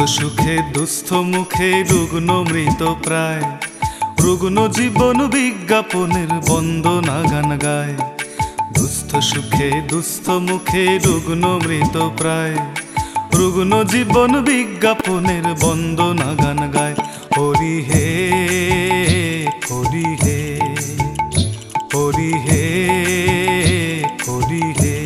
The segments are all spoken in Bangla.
সুখে দুস্থ মুখে রুগ্ন মৃত প্রায়, রুগ্ন জীবন বিজ্ঞাপনের বন্দনা গান গায়। দুস্থ সুখে দুস্থ মুখে রুগ্ন মৃত প্রায়, রুগ্ন জীবন বিজ্ঞাপনের বন্দনা গান গায়। হরি হে হরি হে হরি হে হরি হে।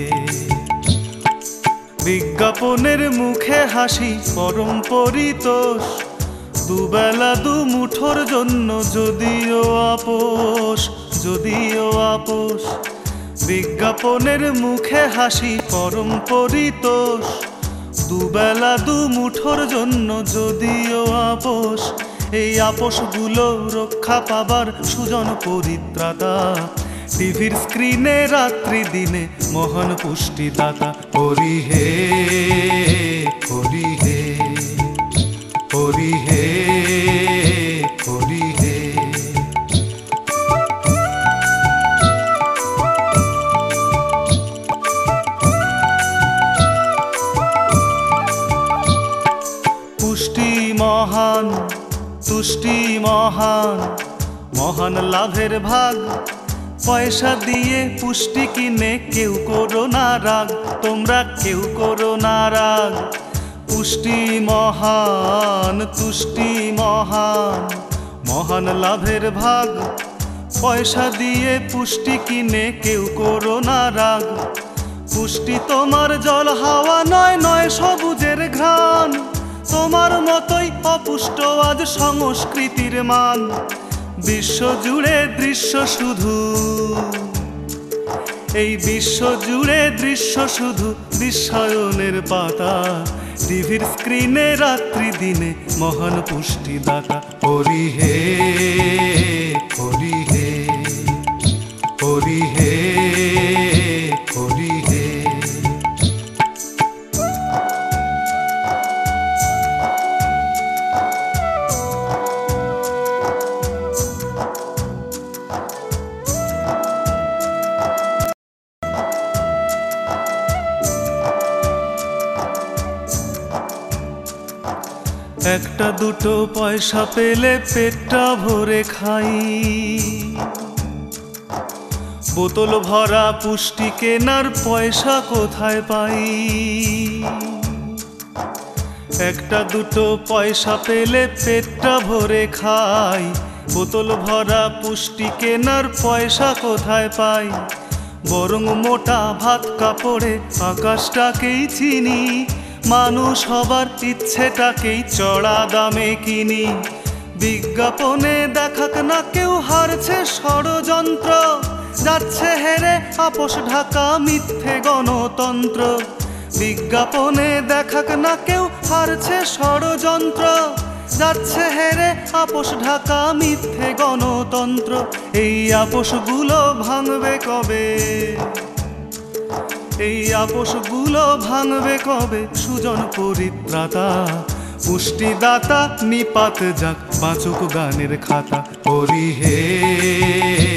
বিজ্ঞাপনের মুখে হাসি পরম পরিতোষ, দুবেলা দুমুঠোর জন্য যদিও আপোষ, যদিও আপোষ। বিজ্ঞাপনের মুখে হাসি পরম পরিতোষ, দুবেলা দুমুঠোর জন্য যদিও আপোষ। এই আপোষগুলো রক্ষা পাবার সুজন পরিত্রাতা, টিভির স্ক্রিনে রাত্রি দিনে মহান পুষ্টিদাতা। হরি হে হরি হে হরি হে হরি হে। পুষ্টি মহান তুষ্টি মহান, মহান লাভের ভাগ। পয়সা দিয়ে পুষ্টি কিনে কেউ করো না রাগ, তোমরা কেউ করো না রাগ। পুষ্টি মহান তুষ্টি মহান, মহান লাভের ভাগ। পয়সা দিয়ে পুষ্টি কিনে কেউ করো না রাগ। পুষ্টি তোমার জল হাওয়া নয়, নয় সবুজের ঘ্রাণ। তোমার মতোই অপুষ্ট আজ সংস্কৃতির মান। বিশ্ব জুড়ে দৃশ্য শুধু, এই বিশ্ব জুড়ে দৃশ্য শুধু বিশ্বায়নের পাতা। টিভির স্ক্রিনে রাত্রি দিনে মহান পুষ্টিদাতা। হরি হে হরি হে হরি হে হরি হে। একটা দুটো পয়সা পেলে পেটটা ভরে খাই, বোতল ভরা পুষ্টি কেনার পয়সা কোথায় পাই। একটা দুটো পয়সা পেলে পেটটা ভরে খাই, বোতল ভরা পুষ্টি কেনার পয়সা কোথায় পাই। বরং মোটা ভাত কাপড়ে আকাশটাকেই চিনি, মানুষ হবার ইচ্ছেটাকেই চড়া দামে কিনি। বিজ্ঞাপনে দেখাক না কেউ হারছে ষড়যন্ত্র, যাচ্ছে হেরে আপোষ ঢাকা মিথ্যে গণতন্ত্র। বিজ্ঞাপনে দেখাক না কেউ হারছে ষড়যন্ত্র, যাচ্ছে হেরে আপোষ ঢাকা মিথ্যে গণতন্ত্র। এই আপোষগুলো ভাঙবে কবে, এই আপোষগুলো ভাঙবে কবে সুজন পরিত্রাতা। পুষ্টিদাতা নিপাত যাক বাঁচুক গানের খাতা। হরি হে